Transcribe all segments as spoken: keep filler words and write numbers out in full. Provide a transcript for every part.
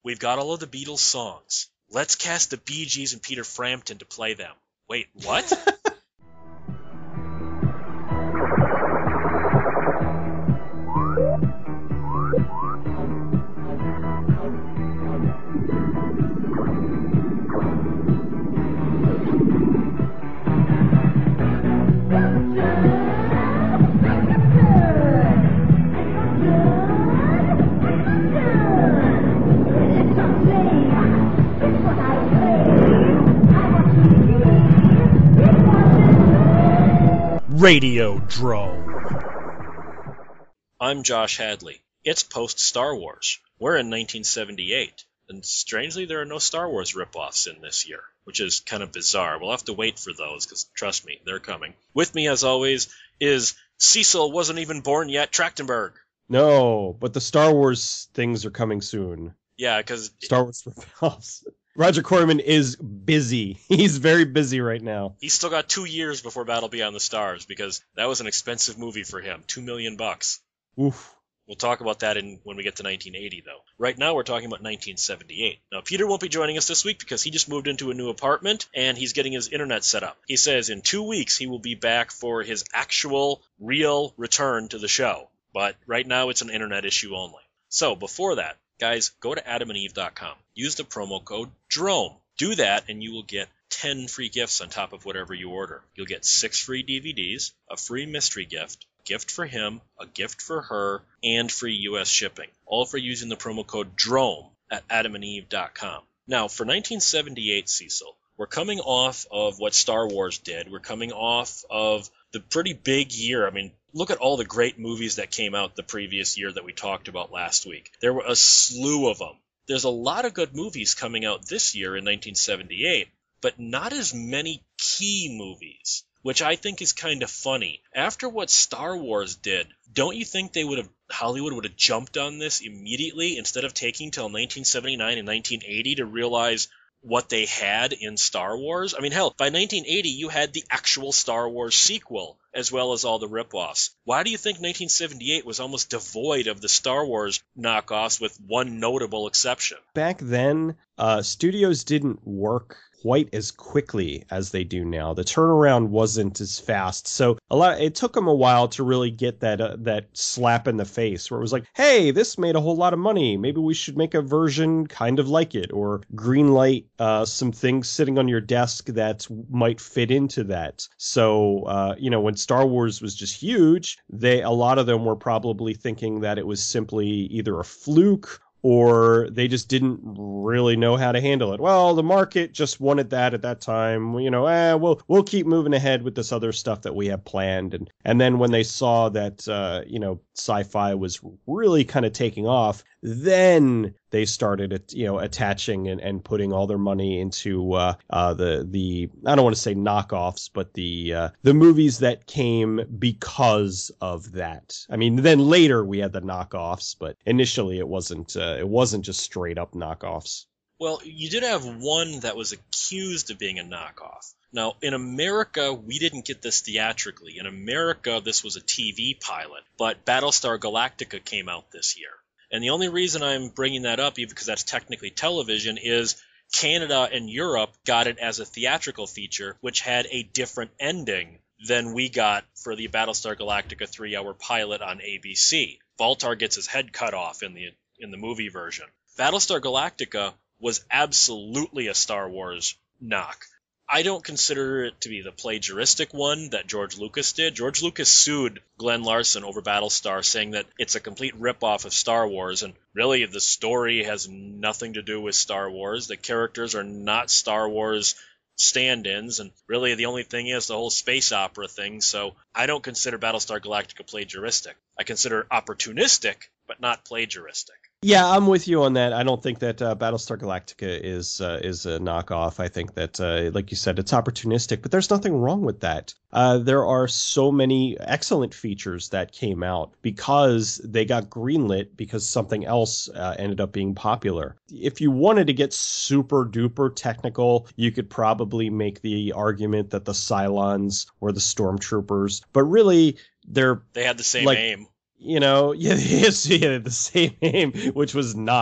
We've got all of the Beatles songs. Let's cast the Bee Gees and Peter Frampton to play them. Wait, what? Radiodrome. I'm Josh Hadley. It's post-Star Wars. We're in nineteen seventy-eight, and strangely there are no Star Wars ripoffs in this year, which is kind of bizarre. We'll have to wait for those, because trust me, they're coming. With me, as always, is Cecil wasn't even born yet, Trachtenberg. No, but the Star Wars things are coming soon. Yeah, because... Star Wars ripoffs. Roger Corman is busy. He's very busy right now. He's still got two years before Battle Beyond the Stars, because that was an expensive movie for him. Two million bucks. Oof. We'll talk about that in when we get to nineteen eighty, though. Right now, we're talking about nineteen seventy-eight. Now, Peter won't be joining us this week because he just moved into a new apartment, and he's getting his internet set up. He says in two weeks he will be back for his actual, real return to the show. But right now, it's an internet issue only. So, before that, guys, go to adam and eve dot com. Use the promo code DROME. Do that, and you will get ten free gifts on top of whatever you order. You'll get six free D V Ds, a free mystery gift, a gift for him, a gift for her, and free U S shipping. All for using the promo code DROME at adam and eve dot com. Now, for nineteen seventy-eight, Cecil, we're coming off of what Star Wars did. We're coming off of the pretty big year. I mean, look at all the great movies that came out the previous year that we talked about last week. There were a slew of them. There's a lot of good movies coming out this year in nineteen seventy-eight, but not as many key movies, which I think is kind of funny. After what Star Wars did, don't you think they would have Hollywood would have jumped on this immediately instead of taking till nineteen seventy-nine and nineteen eighty to realize what they had in Star Wars? I mean, hell, by nineteen eighty, you had the actual Star Wars sequel, as well as all the ripoffs. Why do you think nineteen seventy-eight was almost devoid of the Star Wars knockoffs, with one notable exception? Back then, uh, studios didn't work quite as quickly as they do now. The turnaround wasn't as fast. So a lot, it took them a while to really get that uh, that slap in the face where it was like, hey, this made a whole lot of money. Maybe we should make a version kind of like it, or greenlight uh, some things sitting on your desk that might fit into that. So, uh, you know, when Star Wars was just huge, they a lot of them were probably thinking that it was simply either a fluke or they just didn't really know how to handle it. Well, the market just wanted that at that time. You know, eh, we'll we'll keep moving ahead with this other stuff that we have planned. And and then when they saw that, uh, you know, sci-fi was really kind of taking off, then they started, you know, attaching and, and putting all their money into uh, uh, the the I don't want to say knockoffs, but the uh, the movies that came because of that. I mean, then later we had the knockoffs, but initially it wasn't uh, it wasn't just straight up knockoffs. Well, you did have one that was accused of being a knockoff. Now, in America, we didn't get this theatrically. In America, this was a T V pilot, but Battlestar Galactica came out this year. And the only reason I'm bringing that up, even because that's technically television, is Canada and Europe got it as a theatrical feature, which had a different ending than we got for the Battlestar Galactica three-hour pilot on A B C. Baltar gets his head cut off in the in the movie version. Battlestar Galactica was absolutely a Star Wars knock. I don't consider it to be the plagiaristic one that George Lucas did. George Lucas sued Glenn Larson over Battlestar, saying that it's a complete ripoff of Star Wars, and really the story has nothing to do with Star Wars. The characters are not Star Wars stand-ins, and really the only thing is the whole space opera thing, so I don't consider Battlestar Galactica plagiaristic. I consider it opportunistic, but not plagiaristic. Yeah, I'm with you on that. I don't think that uh, Battlestar Galactica is uh, is a knockoff. I think that, uh, like you said, it's opportunistic, but there's nothing wrong with that. Uh, there are so many excellent features that came out because they got greenlit because something else uh, ended up being popular. If you wanted to get super duper technical, you could probably make the argument that the Cylons were the Stormtroopers, but really they're they had the same like, aim. You know, yeah, yes, yeah, the same aim, which was not.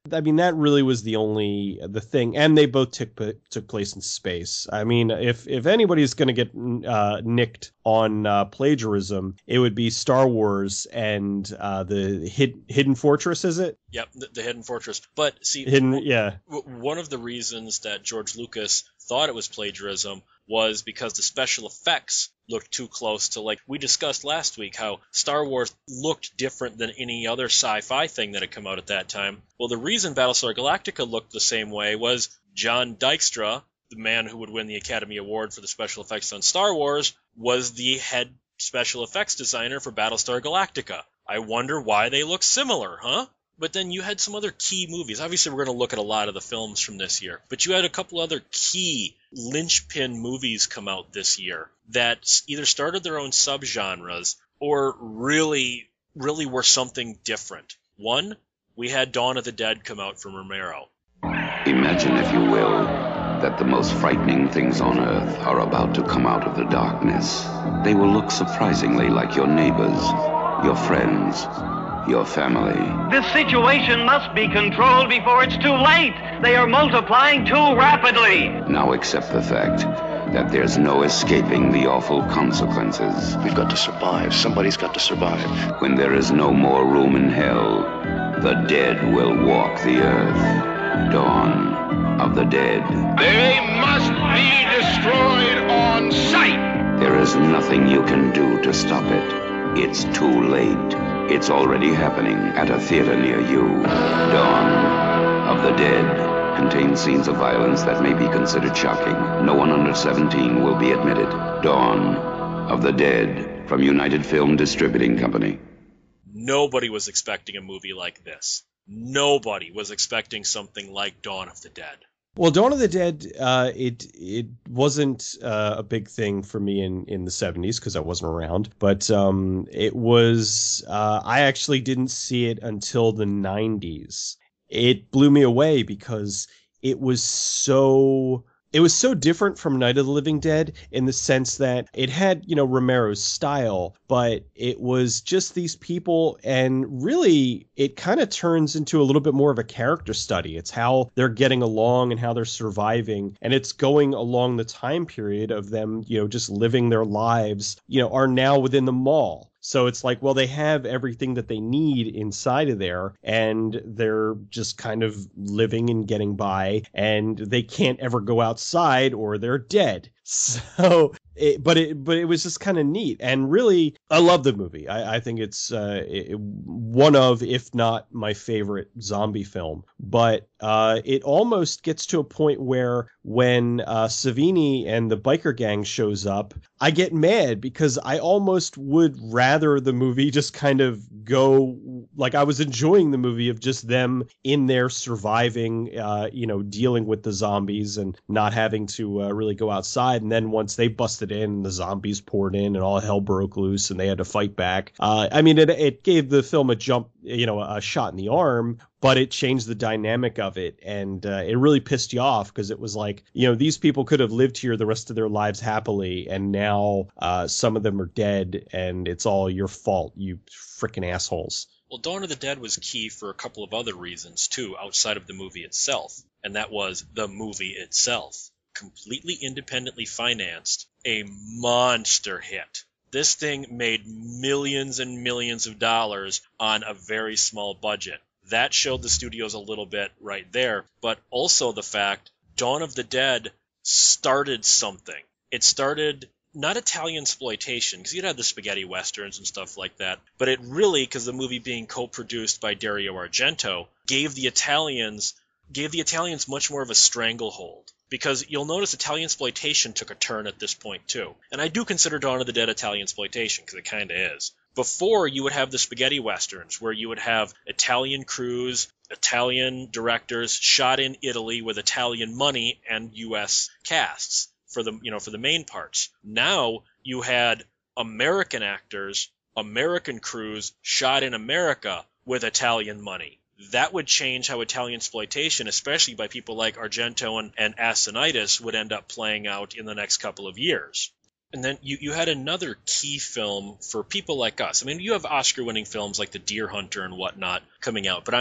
I mean, that really was the only the thing, and they both took took place in space. I mean, if if anybody's going to get uh, nicked on uh, plagiarism, it would be Star Wars and uh, the hid, Hidden Fortress. Is it? Yep, the, the Hidden Fortress. But see, Hidden, w- yeah. w- one of the reasons that George Lucas thought it was plagiarism was because the special effects looked too close to, like we discussed last week, how Star Wars looked different than any other sci-fi thing that had come out at that time. Well, the reason Battlestar Galactica looked the same way was John Dykstra, the man who would win the Academy Award for the special effects on Star Wars, was the head special effects designer for Battlestar Galactica. I wonder why they look similar, huh? But then you had some other key movies. Obviously, we're going to look at a lot of the films from this year. But you had a couple other key linchpin movies come out this year that either started their own subgenres or really, really were something different. One, we had Dawn of the Dead come out from Romero. Imagine, if you will, that the most frightening things on Earth are about to come out of the darkness. They will look surprisingly like your neighbors, your friends, your family. This situation must be controlled before it's too late. They are multiplying too rapidly. Now accept the fact that there's no escaping the awful consequences. We've got to survive. Somebody's got to survive. When there is no more room in hell, the dead will walk the earth. Dawn of the Dead. They must be destroyed on sight. There is nothing you can do to stop it. It's too late. It's already happening at a theater near you. Dawn of the Dead contains scenes of violence that may be considered shocking. No one under seventeen will be admitted. Dawn of the Dead from United Film Distributing Company. Nobody was expecting a movie like this. Nobody was expecting something like Dawn of the Dead. Well, Dawn of the Dead, uh, it it wasn't uh, a big thing for me in, in the seventies because I wasn't around. But um, it was, uh, I actually didn't see it until the nineties. It blew me away because it was so... It was so different from Night of the Living Dead in the sense that it had, you know, Romero's style, but it was just these people, and really it kind of turns into a little bit more of a character study. It's how they're getting along and how they're surviving, and it's going along the time period of them, you know, just living their lives, you know, are now within the mall. So it's like, well, they have everything that they need inside of there, and they're just kind of living and getting by, and they can't ever go outside or they're dead. So, it, but it but it was just kind of neat, and really, I love the movie. I, I think it's uh, it, one of, if not my favorite zombie film. But uh, it almost gets to a point where when uh, Savini and the biker gang shows up, I get mad because I almost would rather the movie just kind of go, like I was enjoying the movie of just them in there surviving, uh, you know, dealing with the zombies and not having to uh, really go outside. And then once they busted in, the zombies poured in and all hell broke loose and they had to fight back. Uh, I mean, it, it gave the film a jump, you know, a shot in the arm, but it changed the dynamic of it. And uh, it really pissed you off because it was like, you know, these people could have lived here the rest of their lives happily. And now uh, some of them are dead and it's all your fault, you freaking assholes. Well, Dawn of the Dead was key for a couple of other reasons, too, outside of the movie itself. And that was the movie itself. Completely independently financed, a monster hit. This thing made millions and millions of dollars on a very small budget. That showed the studios a little bit right there, but also the fact Dawn of the Dead started something. It started not Italian-sploitation, because you'd had the spaghetti westerns and stuff like that, but it really, because the movie being co-produced by Dario Argento, gave the Italians gave the Italians much more of a stranglehold. Because you'll notice Italian-sploitation took a turn at this point, too. And I do consider Dawn of the Dead Italian-sploitation, because it kind of is. Before, you would have the spaghetti westerns, where you would have Italian crews, Italian directors, shot in Italy with Italian money and U S casts for the, you know, for the main parts. Now, you had American actors, American crews, shot in America with Italian money. That would change how Italian-sploitation, especially by people like Argento and, and Assonitis, would end up playing out in the next couple of years. And then you, you had another key film for people like us. I mean, you have Oscar-winning films like The Deer Hunter and whatnot coming out, but I mean,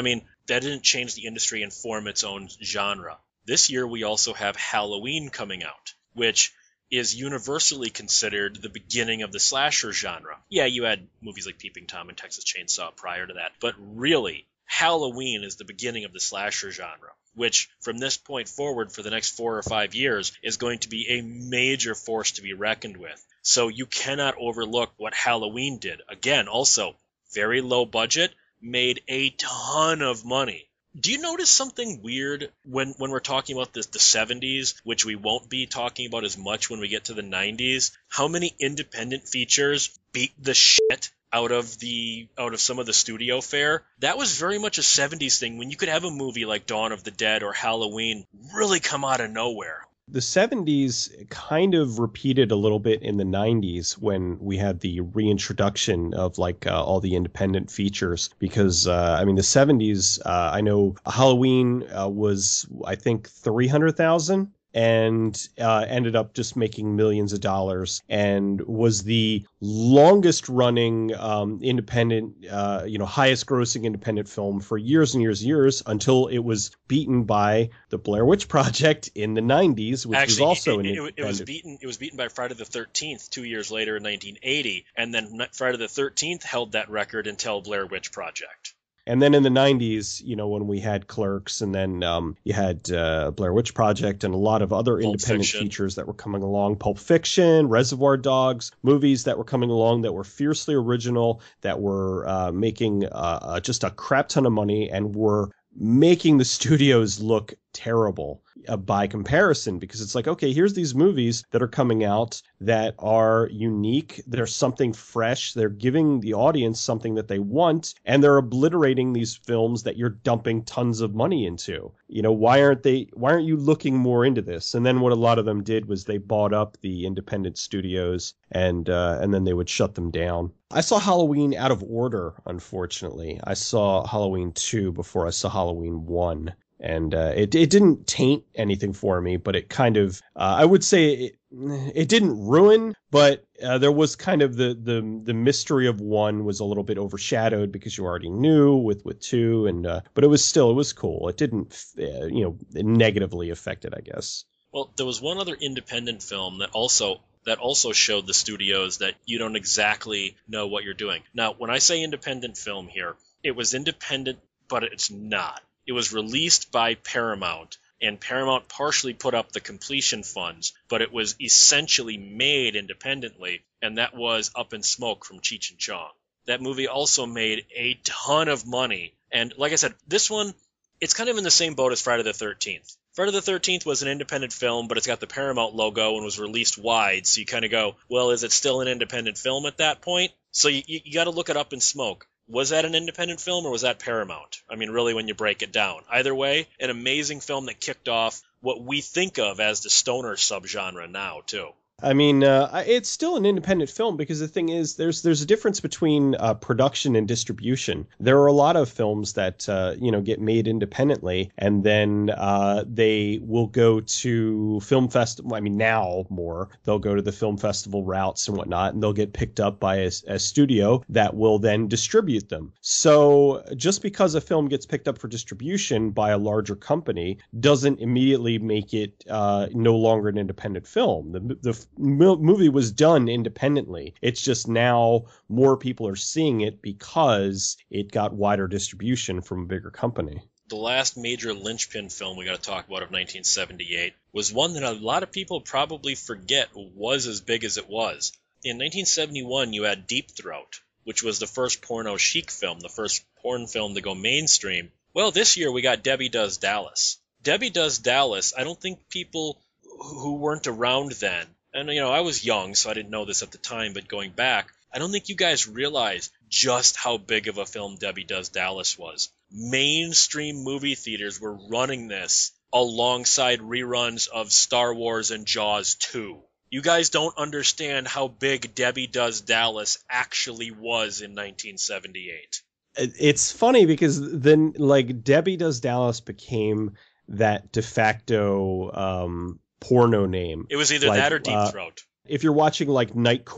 that didn't change the industry and form its own genre. This year we also have Halloween coming out, which is universally considered the beginning of the slasher genre. Yeah, you had movies like Peeping Tom and Texas Chainsaw prior to that, but really, Halloween is the beginning of the slasher genre, which from this point forward for the next four or five years is going to be a major force to be reckoned with. So you cannot overlook what Halloween did. Again, also, very low budget, made a ton of money. Do you notice something weird when, when we're talking about this, the seventies, which we won't be talking about as much when we get to the nineties? How many independent features beat the shit out of the out of some of the studio fare? That was very much a seventies thing, when you could have a movie like Dawn of the Dead or Halloween really come out of nowhere. The seventies kind of repeated a little bit in the nineties when we had the reintroduction of like uh, all the independent features, because uh, I mean the seventies, uh, I know Halloween uh, was I think three hundred thousand and uh, ended up just making millions of dollars, and was the longest running um, independent, uh, you know, highest grossing independent film for years and years and years, until it was beaten by the Blair Witch Project in the nineties, which Actually, was also it, an it, independent. it was beaten. It was beaten by Friday the thirteenth two years later in nineteen eighty, and then Friday the thirteenth held that record until Blair Witch Project. And then in the nineties, you know, when we had Clerks, and then um, you had uh, Blair Witch Project and a lot of other Pulp independent Fiction. features that were coming along, Pulp Fiction, Reservoir Dogs, movies that were coming along that were fiercely original, that were uh, making uh, uh, just a crap ton of money, and were making the studios look terrible uh, by comparison, because it's like, okay, here's these movies that are coming out that are unique. There's something fresh. They're giving the audience something that they want, and they're obliterating these films that you're dumping tons of money into. You know, why aren't they, why aren't you looking more into this? And then what a lot of them did was they bought up the independent studios, and uh, and then they would shut them down. I saw Halloween out of order, unfortunately. I saw Halloween two before I saw Halloween one. And uh, it it didn't taint anything for me, but it kind of, uh, I would say it, it didn't ruin, but uh, there was kind of the, the the mystery of one was a little bit overshadowed because you already knew with, with two, and uh, but it was still, it was cool. It didn't, uh, you know, negatively affect it, I guess. Well, there was one other independent film that also that also showed the studios that you don't exactly know what you're doing. Now, when I say independent film here, it was independent, but it's not. It was released by Paramount, and Paramount partially put up the completion funds, but it was essentially made independently, and that was Up in Smoke from Cheech and Chong. That movie also made a ton of money, and like I said, this one, it's kind of in the same boat as Friday the thirteenth. Friday the thirteenth was an independent film, but it's got the Paramount logo and was released wide, so you kind of go, well, is it still an independent film at that point? So you, you, you got to look it Up in Smoke. Was that an independent film, or was that Paramount? I mean, really, when you break it down. Either way, an amazing film that kicked off what we think of as the stoner subgenre now, too. I mean, uh, it's still an independent film, because the thing is, there's there's a difference between uh, production and distribution. There are a lot of films that uh, you know get made independently, and then uh, they will go to film festival. I mean, now more they'll go to the film festival routes and whatnot, and they'll get picked up by a, a studio that will then distribute them. So just because a film gets picked up for distribution by a larger company doesn't immediately make it uh, no longer an independent film. The, the movie was done independently. It's just now more people are seeing it because it got wider distribution from a bigger company. The last major linchpin film we got to talk about of nineteen seventy-eight was one that a lot of people probably forget was as big as it was. In nineteen seventy-one, you had Deep Throat, which was the first porno chic film, the first porn film to go mainstream. Well, this year we got Debbie Does Dallas. Debbie Does Dallas, I don't think people who weren't around then, and, you know, I was young, so I didn't know this at the time, but going back, I don't think you guys realize just how big of a film Debbie Does Dallas was. Mainstream movie theaters were running this alongside reruns of Star Wars and Jaws two. You guys don't understand how big Debbie Does Dallas actually was in nineteen seventy-eight. It's funny because then, like, Debbie Does Dallas became that de facto um porno name. It was either like, that or Deep uh, Throat. If you're watching like Night Court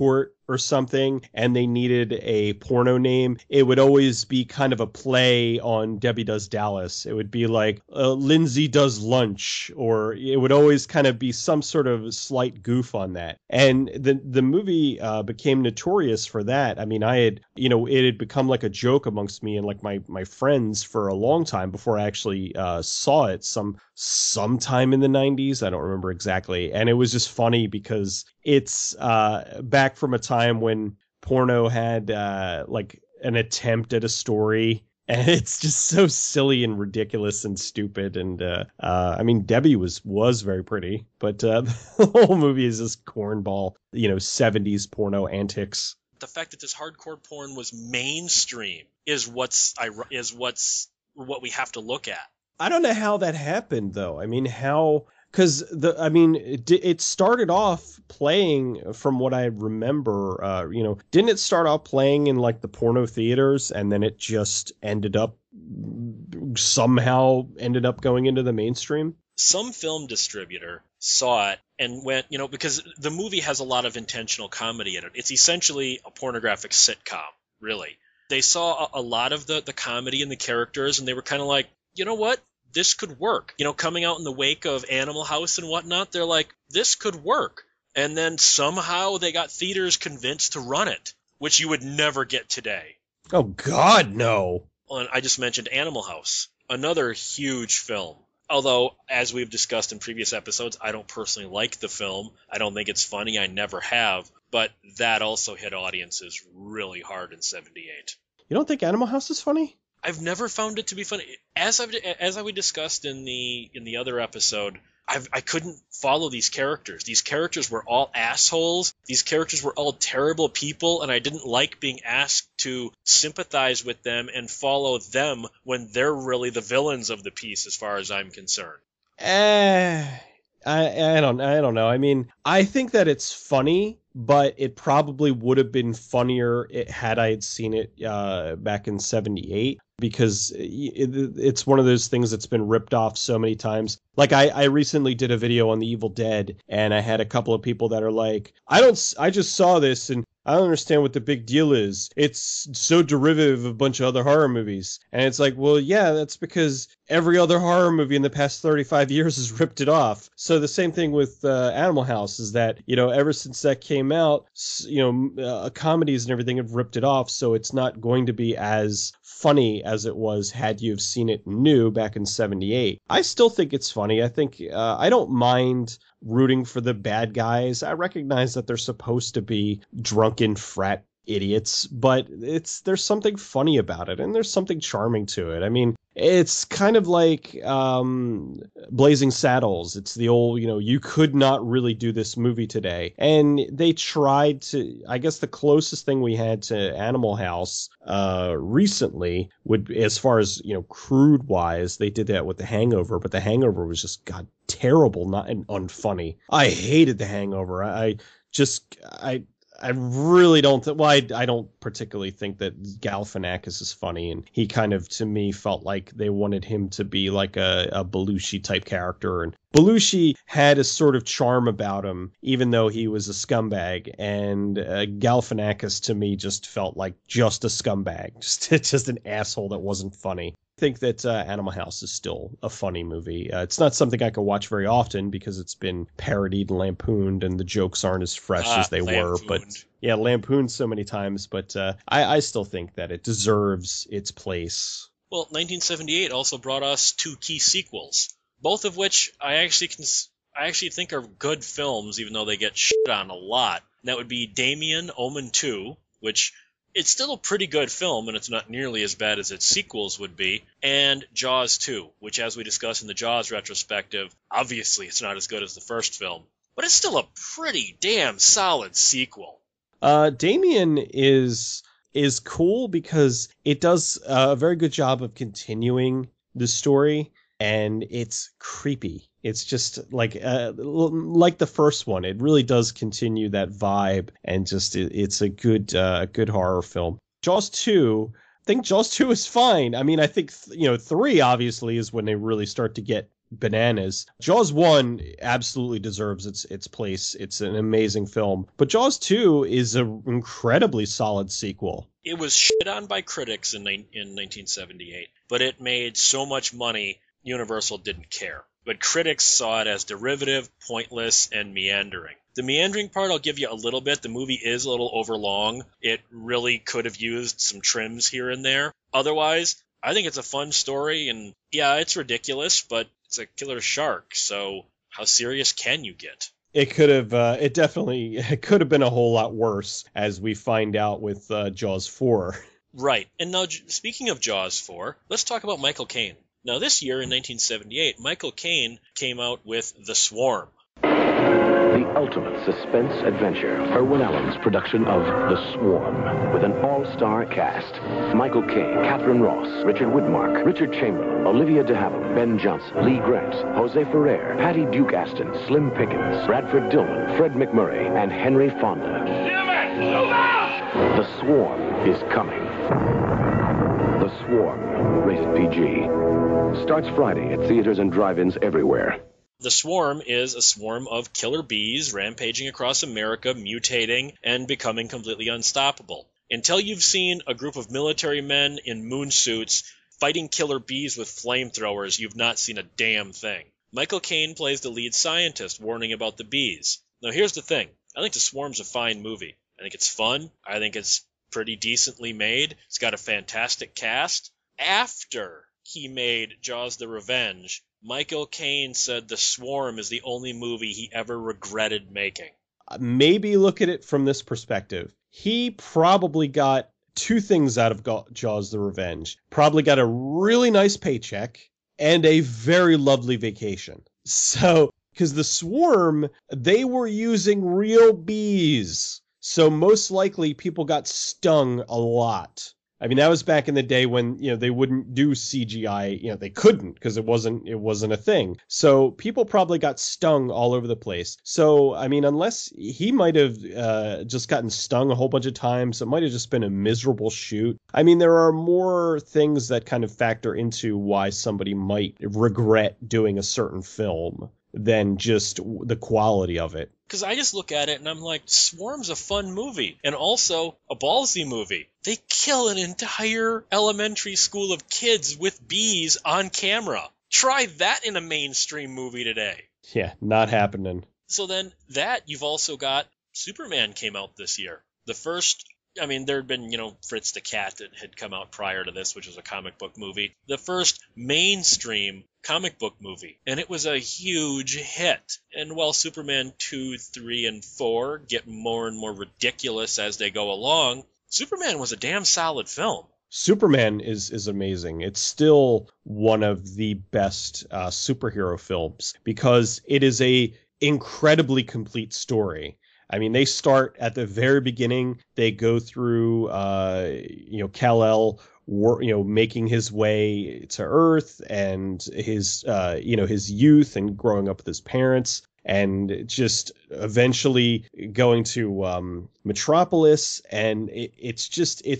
or something and they needed a porno name, it would always be kind of a play on Debbie Does Dallas. It would be like uh, Lindsay Does Lunch, or it would always kind of be some sort of slight goof on that. And the the movie uh, became notorious for that. I mean, I had, you know, it had become like a joke amongst me and like my, my friends for a long time before I actually uh, saw it some sometime in the nineties. I don't remember exactly. And it was just funny because it's uh, back from a time when porno had uh, like an attempt at a story. And it's just so silly and ridiculous and stupid. And uh, uh, I mean, Debbie was was very pretty, but uh, the whole movie is just cornball, you know, seventies porno antics. The fact that this hardcore porn was mainstream is what's is what's what we have to look at. I don't know how that happened, though. I mean, how. Because, the I mean, it, it started off playing, from what I remember, uh, you know, didn't it start off playing in, like, the porno theaters, and then it just ended up, somehow ended up going into the mainstream? Some film distributor saw it and went, you know, because the movie has a lot of intentional comedy in it. It's essentially a pornographic sitcom, really. They saw a, a lot of the, the comedy in the characters, and they were kind of like, you know what? This could work. You know, coming out in the wake of Animal House and whatnot, they're like, this could work. And then somehow they got theaters convinced to run it, which you would never get today. Oh, God, no. And I just mentioned Animal House, another huge film. Although, as we've discussed in previous episodes, I don't personally like the film. I don't think it's funny. I never have. But that also hit audiences really hard in seventy-eight. You don't think Animal House is funny? I've never found it to be funny. As I've, as we discussed in the in the other episode, I've, I couldn't follow these characters. These characters were all assholes. These characters were all terrible people, and I didn't like being asked to sympathize with them and follow them when they're really the villains of the piece, as far as I'm concerned. Eh, I I don't I don't know. I mean, I think that it's funny, but it probably would have been funnier it, had I had seen it uh, back in seventy-eight, because it, it's one of those things that's been ripped off so many times. Like I, I recently did a video on The Evil Dead, and I had a couple of people that are like, I don't, I just saw this and I don't understand what the big deal is. It's so derivative of a bunch of other horror movies. And it's like, well, yeah, that's because every other horror movie in the past thirty-five years has ripped it off. So the same thing with uh, Animal House is that, you know, ever since that came out, you know, uh, comedies and everything have ripped it off. So it's not going to be as funny as it was had you have seen it new back in seventy-eight. I still think it's funny. I think uh, I don't mind rooting for the bad guys. I recognize that they're supposed to be drunken frat idiots, but it's there's something funny about it, and there's something charming to it. I mean, it's kind of like um, Blazing Saddles. It's the old, you know, you could not really do this movie today. And they tried to, I guess the closest thing we had to Animal House uh, recently would, as far as, you know, crude wise, they did that with The Hangover, but The Hangover was just, God, terrible, not and unfunny. I hated The Hangover. I, I just, I, I really don't think, well, I, I don't particularly think that Galifianakis is funny, and he kind of, to me, felt like they wanted him to be like a, a Belushi type character, and Belushi had a sort of charm about him, even though he was a scumbag, and uh, Galifianakis, to me, just felt like just a scumbag, just, just an asshole that wasn't funny. I think that uh, Animal House is still a funny movie. Uh, it's not something I could watch very often because it's been parodied and lampooned, and the jokes aren't as fresh Ah, as they lampooned. were. But yeah, lampooned so many times. But uh, I, I still think that it deserves its place. Well, nineteen seventy-eight also brought us two key sequels, both of which I actually cons- I actually think are good films, even though they get shit on a lot. And that would be Damien, Omen two, which it's still a pretty good film, and it's not nearly as bad as its sequels would be, and Jaws two, which, as we discussed in the Jaws retrospective, obviously it's not as good as the first film, but it's still a pretty damn solid sequel. Uh, Damien is is cool because it does a very good job of continuing the story, and it's creepy. It's just like uh, like the first one. It really does continue that vibe, and just it, it's a good uh, good horror film. Jaws two, I think Jaws two is fine. I mean, I think th- you know three obviously is when they really start to get bananas. Jaws one absolutely deserves its its place. It's an amazing film. But Jaws two is an incredibly solid sequel. It was shit on by critics in, in nineteen seventy-eight, but it made so much money, Universal didn't care. But critics saw it as derivative, pointless, and meandering. The meandering part I'll give you a little bit. The movie is a little overlong. It really could have used some trims here and there. Otherwise, I think it's a fun story, and yeah, it's ridiculous, but it's a killer shark, so how serious can you get? It could have, uh, it definitely, it could have been a whole lot worse, as we find out with uh, Jaws four. Right, and now speaking of Jaws four, let's talk about Michael Caine. Now this year in nineteen seventy-eight, Michael Caine came out with The Swarm. The ultimate suspense adventure. Irwin Allen's production of The Swarm, with an all-star cast. Michael Caine, Catherine Ross, Richard Widmark, Richard Chamberlain, Olivia de Havilland, Ben Johnson, Lee Grant, Jose Ferrer, Patty Duke Aston, Slim Pickens, Bradford Dillman, Fred McMurray, and Henry Fonda. The Swarm is coming. The Swarm, rated P G. Starts Friday at theaters and drive-ins everywhere. The Swarm is a swarm of killer bees rampaging across America, mutating, and becoming completely unstoppable. Until you've seen a group of military men in moon suits fighting killer bees with flamethrowers, you've not seen a damn thing. Michael Caine plays the lead scientist warning about the bees. Now here's the thing. I think The Swarm's a fine movie. I think it's fun. I think it's pretty decently made. It's got a fantastic cast. After he made Jaws the Revenge, Michael Caine said The Swarm is the only movie he ever regretted making. Maybe look at it from this perspective. He probably got two things out of Jaws the Revenge. Probably got a really nice paycheck and a very lovely vacation. So, because The Swarm, they were using real bees. So most likely people got stung a lot. I mean, that was back in the day when, you know, they wouldn't do C G I, you know, they couldn't because it wasn't, it wasn't a thing. So people probably got stung all over the place. So, I mean, unless he might have uh, just gotten stung a whole bunch of times, it might have just been a miserable shoot. I mean, there are more things that kind of factor into why somebody might regret doing a certain film than just the quality of it. Because I just look at it and I'm like, Swarm's a fun movie. And also a ballsy movie. They kill an entire elementary school of kids with bees on camera. Try that in a mainstream movie today. Yeah, not happening. So then that, you've also got Superman came out this year. The first, I mean, there had been, you know, Fritz the Cat that had come out prior to this, which was a comic book movie. The first mainstream comic book movie. And it was a huge hit. And while Superman two, three, and four get more and more ridiculous as they go along, Superman was a damn solid film. Superman is is amazing. It's still one of the best uh, superhero films because it is a incredibly complete story. I mean, they start at the very beginning. They go through, uh, you know, Kal-El, you know, making his way to Earth and his, uh, you know, his youth and growing up with his parents, and just eventually going to um, Metropolis. And it, it's just, it's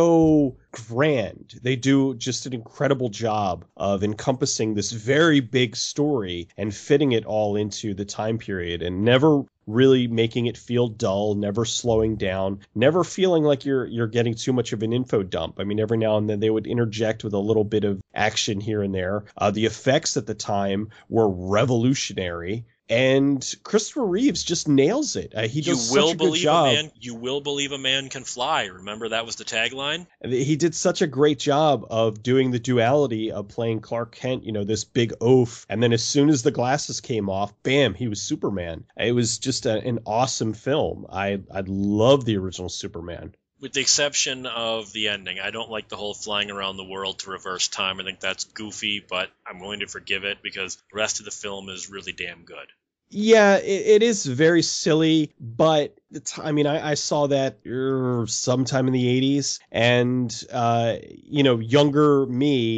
so grand. They do just an incredible job of encompassing this very big story and fitting it all into the time period and never really making it feel dull, never slowing down, never feeling like you're you're getting too much of an info dump. I mean, every now and then they would interject with a little bit of action here and there. Uh, the effects at the time were revolutionary. And Christopher Reeves just nails it. Uh, he does you will such a believe good job. A man, you will believe a man can fly. Remember, that was the tagline? He did such a great job of doing the duality of playing Clark Kent, you know, this big oaf. And then as soon as the glasses came off, bam, he was Superman. It was just a, an awesome film. I, I love the original Superman. With the exception of the ending. I don't like the whole flying around the world to reverse time. I think that's goofy, but I'm willing to forgive it because the rest of the film is really damn good. Yeah, it, it is very silly, but it's, I mean, I, I saw that er, sometime in the eighties, and, uh, you know, younger me,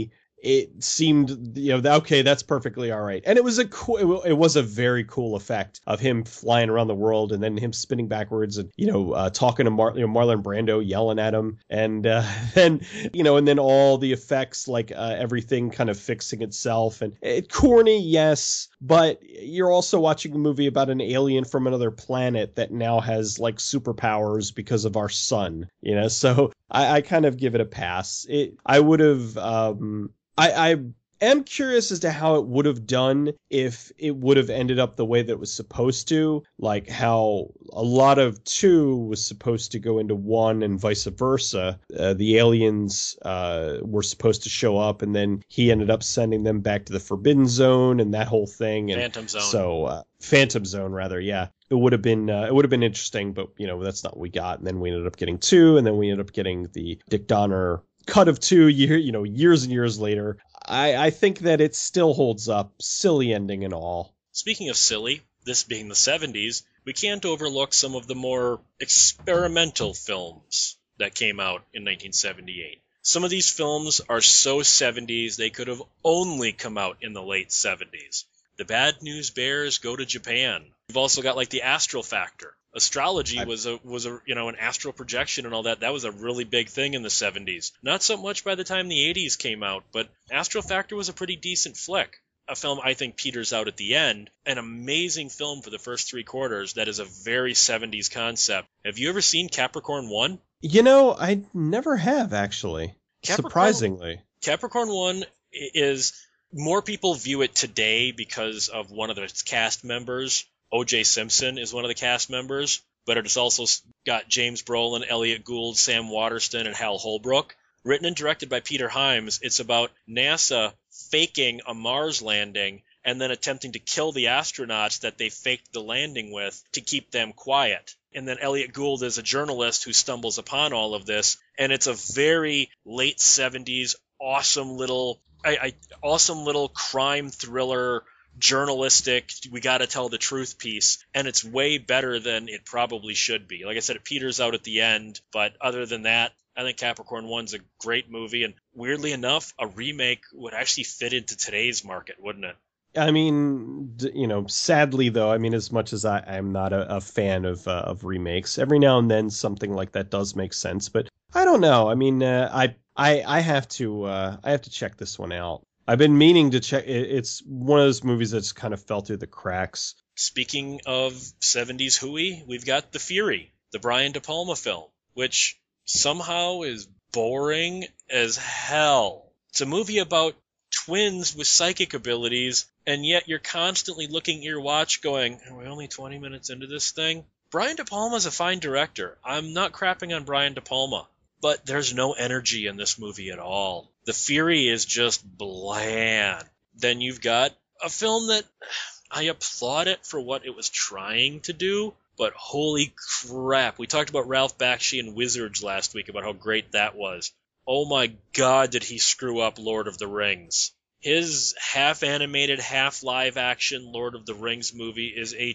it seemed, you know, okay, that's perfectly all right. And it was a cool, it was a very cool effect of him flying around the world and then him spinning backwards and, you know, uh, talking to Mar- you know, Marlon Brando, yelling at him. And uh, then, you know, and then all the effects, like uh, everything kind of fixing itself. And it, corny, yes, but you're also watching a movie about an alien from another planet that now has like superpowers because of our sun, you know, so I, I kind of give it a pass. It, I would have, um, I, I am curious as to how it would have done if it would have ended up the way that it was supposed to, like how a lot of two was supposed to go into one and vice versa. Uh, the aliens uh, were supposed to show up, and then he ended up sending them back to the Forbidden Zone and that whole thing. And Phantom Zone. So, uh, Phantom Zone, rather, yeah. It would have been uh, it would have been interesting, but you know that's not what we got. And then we ended up getting two, and then we ended up getting the Dick Donner cut of two year, you know, years and years later. I, I think that it still holds up, silly ending and all. Speaking of silly, this being the seventies, we can't overlook some of the more experimental films that came out in nineteen seventy-eight. Some of these films are so seventies they could have only come out in the late seventies. The Bad News Bears go to Japan. We've also got like the Astral Factor. Astrology was a was a you know an astral projection and all that. That was a really big thing in the seventies. Not so much by the time the eighties came out, but Astral Factor was a pretty decent flick. A film I think peters out at the end. An amazing film for the first three quarters that is a very seventies concept. Have you ever seen Capricorn one? You know, I never have, actually. Capricorn, Surprisingly. Capricorn one is... More people view it today because of one of its cast members. O J Simpson is one of the cast members, but it's also got James Brolin, Elliot Gould, Sam Waterston, and Hal Holbrook. Written and directed by Peter Hyams, it's about NASA faking a Mars landing and then attempting to kill the astronauts that they faked the landing with to keep them quiet. And then Elliot Gould is a journalist who stumbles upon all of this, and it's a very late seventies, awesome little... I, I, awesome little crime thriller, journalistic, we got to tell the truth piece, and it's way better than it probably should be. Like I said, it peters out at the end, but other than that, I think Capricorn one's a great movie, and weirdly enough, a remake would actually fit into today's market, wouldn't it? I mean, you know, sadly, though, I mean, as much as I, I'm not a, a fan of uh, of remakes, every now and then something like that does make sense, but I don't know. I mean, uh, I... I, I have to uh, I have to check this one out. I've been meaning to check. It's one of those movies that's kind of fell through the cracks. Speaking of seventies hooey, we've got The Fury, the Brian De Palma film, which somehow is boring as hell. It's a movie about twins with psychic abilities, and yet you're constantly looking at your watch going, are we only twenty minutes into this thing? Brian De Palma's a fine director. I'm not crapping on Brian De Palma. But there's no energy in this movie at all. The Fury is just bland. Then you've got a film that I applaud it for what it was trying to do, but holy crap. We talked about Ralph Bakshi and Wizards last week about how great that was. Oh my god, did he screw up Lord of the Rings. His half-animated, half-live-action Lord of the Rings movie is a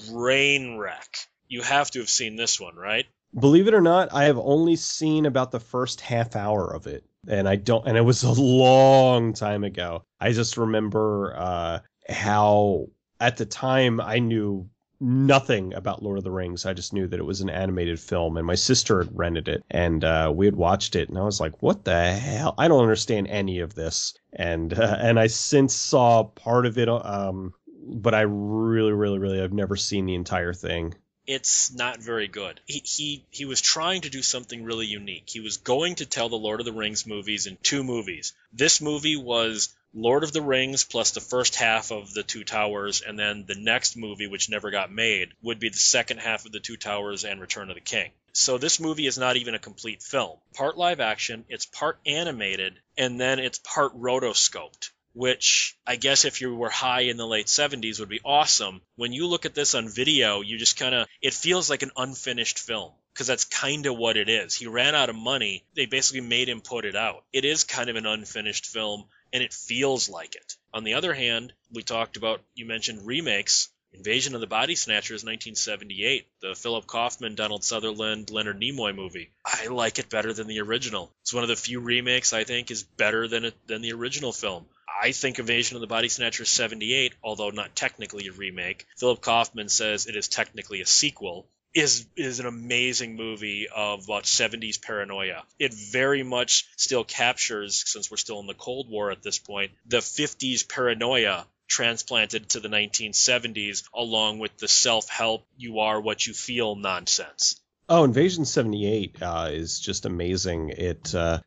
train wreck. You have to have seen this one, right? Believe it or not, I have only seen about the first half hour of it, and I don't, and it was a long time ago. I just remember uh, how at the time I knew nothing about Lord of the Rings. I just knew that it was an animated film, and my sister had rented it, and uh, we had watched it, and I was like, "What the hell? I don't understand any of this." And uh, and I since saw part of it, um, but I really, really, really, I've never seen the entire thing. It's not very good. He, he he was trying to do something really unique. He was going to tell the Lord of the Rings movies in two movies. This movie was Lord of the Rings plus the first half of The Two Towers, and then the next movie, which never got made, would be the second half of The Two Towers and Return of the King. So this movie is not even a complete film. Part live action, it's part animated, and then it's part rotoscoped, which I guess if you were high in the late seventies would be awesome. When you look at this on video, you just kind of, it feels like an unfinished film, because that's kind of what it is. He ran out of money. They basically made him put it out. It is kind of an unfinished film, and it feels like it. On the other hand, we talked about, you mentioned remakes. Invasion of the Body Snatchers, nineteen seventy-eight, the Philip Kaufman, Donald Sutherland, Leonard Nimoy movie. I like it better than the original. It's one of the few remakes I think is better than it, than the original film. I think Invasion of the Body Snatchers seventy-eight, although not technically a remake, Philip Kaufman says it is technically a sequel, is is an amazing movie of about seventies paranoia. It very much still captures, since we're still in the Cold War at this point, the fifties paranoia transplanted to the nineteen seventies, along with the self-help, you are what you feel nonsense. Oh, Invasion seventy-eight uh, is just amazing. It, uh,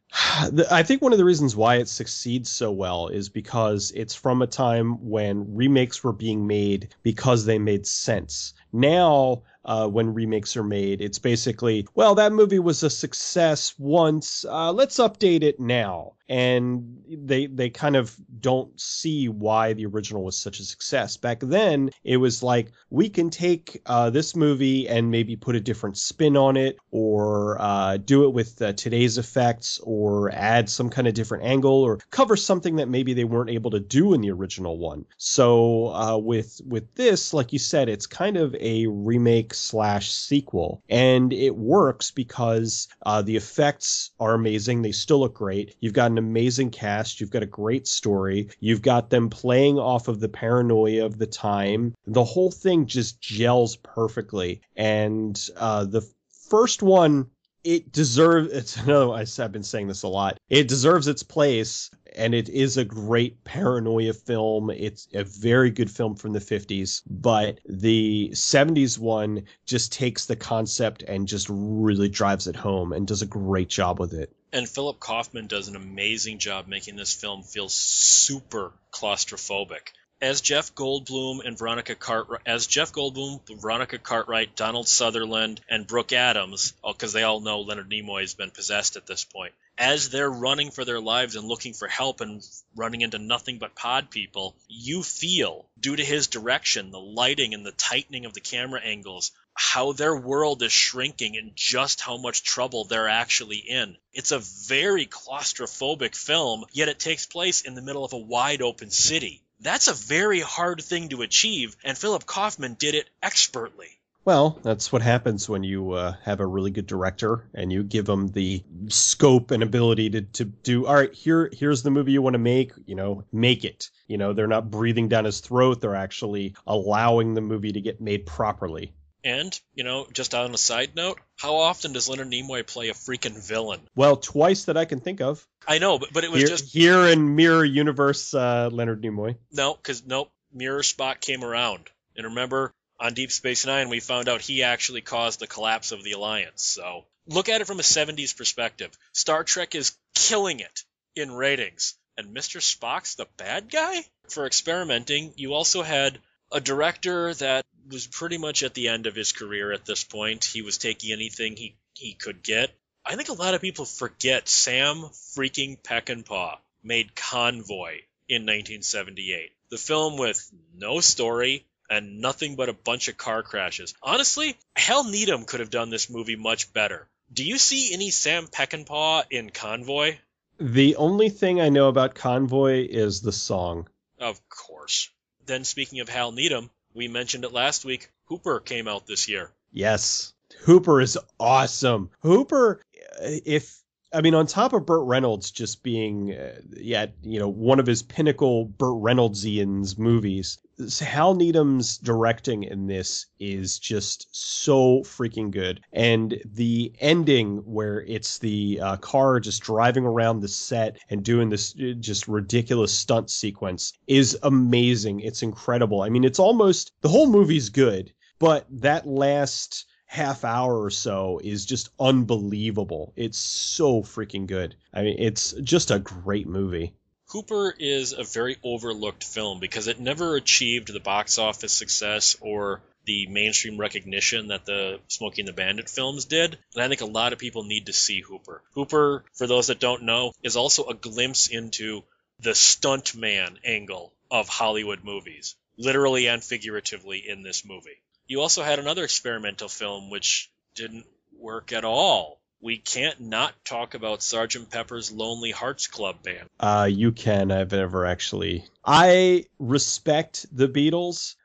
I think one of the reasons why it succeeds so well is because it's from a time when remakes were being made because they made sense. Now, uh, when remakes are made, it's basically, well, that movie was a success once, uh, let's update it now. And they they kind of don't see why the original was such a success. Back then, it was like, we can take uh, this movie and maybe put a different spin on it, or uh, do it with uh, today's effects, or add some kind of different angle, or cover something that maybe they weren't able to do in the original one. So uh, with with this, like you said, it's kind of a remake slash sequel, and it works because uh, the effects are amazing. They still look great. You've got an amazing cast. You've got a great story. You've got them playing off of the paranoia of the time. The whole thing just gels perfectly. And uh, the first one, it deserves, it's another, I've been saying this a lot, it deserves its place, and it is a great paranoia film. It's a very good film from the fifties, but the seventies one just takes the concept and just really drives it home and does a great job with it. And Philip Kaufman does an amazing job making this film feel super claustrophobic. As Jeff Goldblum and Veronica Cartwright, as Jeff Goldblum, Veronica Cartwright, Donald Sutherland, and Brooke Adams, because they all know Leonard Nimoy has been possessed at this point, as they're running for their lives and looking for help and running into nothing but pod people, you feel, due to his direction, the lighting and the tightening of the camera angles, how their world is shrinking and just how much trouble they're actually in. It's a very claustrophobic film, yet it takes place in the middle of a wide open city. That's a very hard thing to achieve, and Philip Kaufman did it expertly. Well, that's what happens when you uh, have a really good director and you give them the scope and ability to, to do, all right, here here's the movie you want to make, you know, make it. You know, they're not breathing down his throat. They're actually allowing the movie to get made properly. And, you know, just on a side note, how often does Leonard Nimoy play a freaking villain? Well, twice that I can think of. I know, but, but it was here, just... Here in Mirror Universe, uh, Leonard Nimoy. No, because, nope, Mirror Spock came around. And remember, on Deep Space Nine, we found out he actually caused the collapse of the Alliance. So, look at it from a seventies perspective. Star Trek is killing it in ratings. And Mister Spock's the bad guy? For experimenting, you also had a director that was pretty much at the end of his career at this point. He was taking anything he, he could get. I think a lot of people forget Sam freaking Peckinpah made Convoy in nineteen seventy-eight. The film with no story and nothing but a bunch of car crashes. Honestly, Hal Needham could have done this movie much better. Do you see any Sam Peckinpah in Convoy? The only thing I know about Convoy is the song. Of course. Then speaking of Hal Needham, we mentioned it last week, Hooper came out this year. Yes. Hooper is awesome. Hooper, if, I mean, on top of Burt Reynolds just being, uh, yeah, you know, one of his pinnacle Burt Reynoldsians movies, Hal Needham's directing in this is just so freaking good. And the ending where it's the uh, car just driving around the set and doing this just ridiculous stunt sequence is amazing. It's incredible. I mean, it's almost, the whole movie's good, but that last half hour or so is just unbelievable. It's so freaking good. I mean, it's just a great movie. Hooper is a very overlooked film because it never achieved the box office success or the mainstream recognition that the Smokey and the Bandit films did. And I think a lot of people need to see Hooper. Hooper, for those that don't know, is also a glimpse into the stuntman angle of Hollywood movies, literally and figuratively in this movie. You also had another experimental film which didn't work at all. We can't not talk about Sergeant Pepper's Lonely Hearts Club Band. Uh, you can. I've never actually. I respect the Beatles,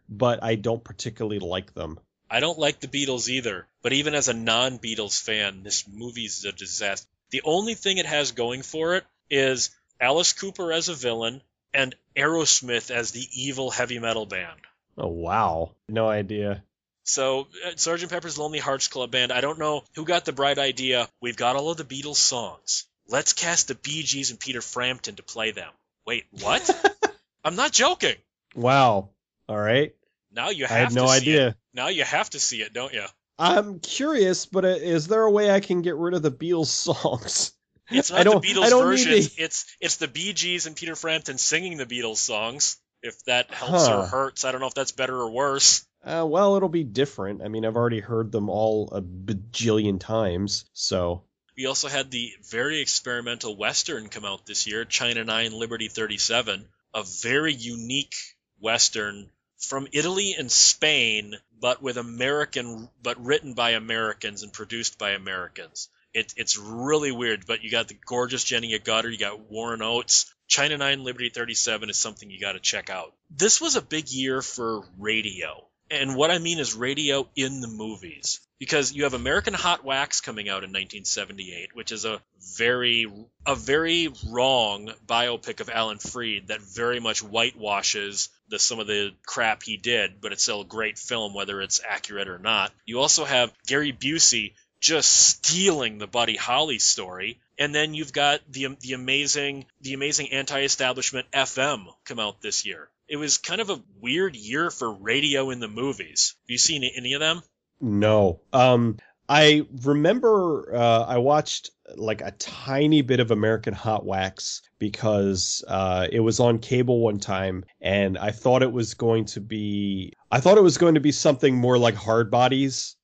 but I don't particularly like them. I don't like the Beatles either, but even as a non-Beatles fan, this movie's a disaster. The only thing it has going for it is Alice Cooper as a villain and Aerosmith as the evil heavy metal band. Oh, wow. No idea. So, uh, Sergeant Pepper's Lonely Hearts Club Band, I don't know who got the bright idea. We've got all of the Beatles songs. Let's cast the Bee Gees and Peter Frampton to play them. Wait, what? I'm not joking. Wow. All right. Now you have I had to no see idea. it. Now you have to see it, don't you? I'm curious, but uh, is there a way I can get rid of the Beatles songs? It's I not the don't- I Beatles don't version. need It's, it's it's the Bee Gees and Peter Frampton singing the Beatles songs. If that helps Huh. or hurts, I don't know if that's better or worse. Uh, well, it'll be different. I mean, I've already heard them all a bajillion times, so... We also had the very experimental Western come out this year, China nine, Liberty thirty-seven, a very unique Western from Italy and Spain, but with American, but written by Americans and produced by Americans. It, it's really weird, but you got the gorgeous Jenny Agutter, you got Warren Oates. China nine, Liberty thirty-seven is something you got to check out. This was a big year for radio. And what I mean is radio in the movies. Because you have American Hot Wax coming out in nineteen seventy-eight, which is a very a very wrong biopic of Alan Freed that very much whitewashes the, some of the crap he did, but it's still a great film whether it's accurate or not. You also have Gary Busey just stealing the Buddy Holly story. And then you've got the the amazing the amazing anti-establishment F M come out this year. It was kind of a weird year for radio in the movies. Have you seen any of them? No. Um, I remember uh, I watched like a tiny bit of American Hot Wax because uh, it was on cable one time, and I thought it was going to be I thought it was going to be something more like Hard Bodies.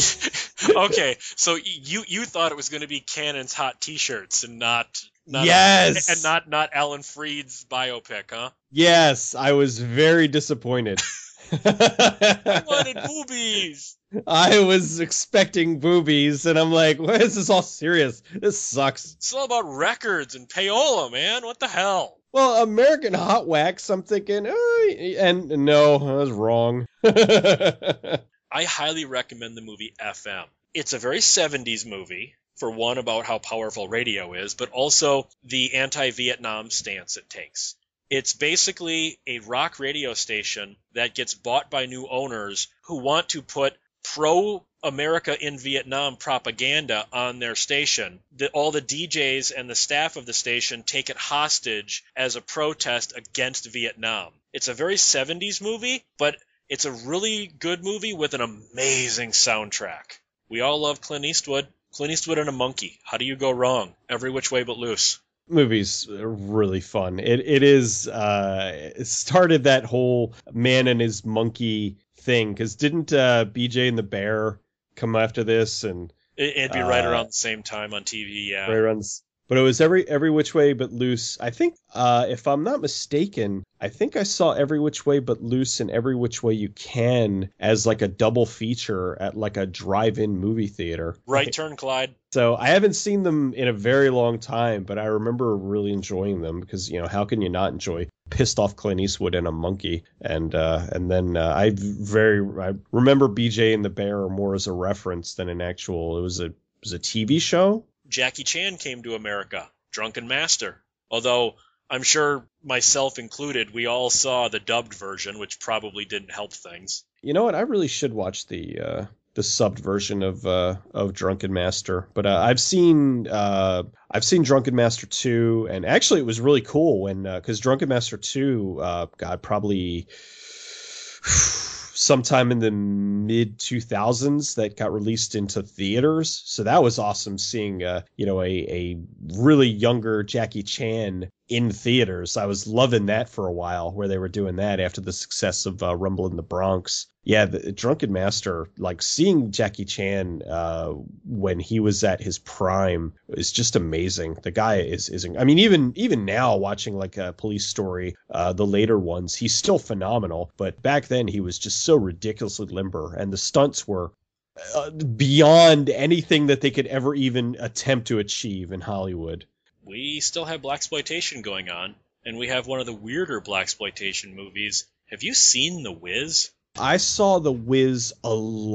Okay, so you you thought it was going to be Cannon's hot T-shirts and not, not Yes! and not not Alan Freed's biopic, huh? Yes, I was very disappointed. I wanted boobies. I was expecting boobies, and I'm like, why is this all serious? This sucks. It's all about records and payola, man. What the hell? Well, American Hot Wax, I'm thinking, oh, and no, I was wrong. I highly recommend the movie F M. It's a very seventies movie, for one, about how powerful radio is, but also the anti-Vietnam stance it takes. It's basically a rock radio station that gets bought by new owners who want to put pro-America in Vietnam propaganda on their station. The, all the D Js and the staff of the station take it hostage as a protest against Vietnam. It's a very seventies movie, but it's a really good movie with an amazing soundtrack. We all love Clint Eastwood. Clint Eastwood and a monkey. How do you go wrong? Every which way but loose. Movie's really fun. It it is. Uh, it started that whole man and his monkey thing because didn't uh, B J and the Bear come after this and it, it'd be right uh, around the same time on T V. Yeah. right runs. But it was every every which way but loose. I think, uh, if I'm not mistaken, I think I saw Every Which Way But Loose and Every Which Way You Can as like a double feature at like a drive-in movie theater. Right turn, Clyde. So I haven't seen them in a very long time, but I remember really enjoying them because, you know, how can you not enjoy pissed off Clint Eastwood and a monkey? And uh, and then uh, I very I remember B J and the Bear more as a reference than an actual. It was a it was a T V show. Jackie Chan came to America, Drunken Master. Although I'm sure myself included, we all saw the dubbed version, which probably didn't help things. You know what? I really should watch the uh, the subbed version of uh, of Drunken Master. But uh, I've seen uh, I've seen Drunken Master two, and actually it was really cool when because uh, Drunken Master two, uh, God, probably sometime in the mid two thousands that got released into theaters. So that was awesome seeing, uh, you know, a, a really younger Jackie Chan in theaters. I was loving that for a while where they were doing that after the success of uh, Rumble in the Bronx. Yeah, the Drunken Master, like seeing Jackie Chan uh, when he was at his prime is just amazing. The guy is, is I mean, even even now watching like a Police Story, uh, the later ones, he's still phenomenal. But back then he was just so ridiculously limber, and the stunts were uh, beyond anything that they could ever even attempt to achieve in Hollywood. We still have blaxploitation going on, and we have one of the weirder blaxploitation movies. Have you seen The Wiz? I saw The Wiz a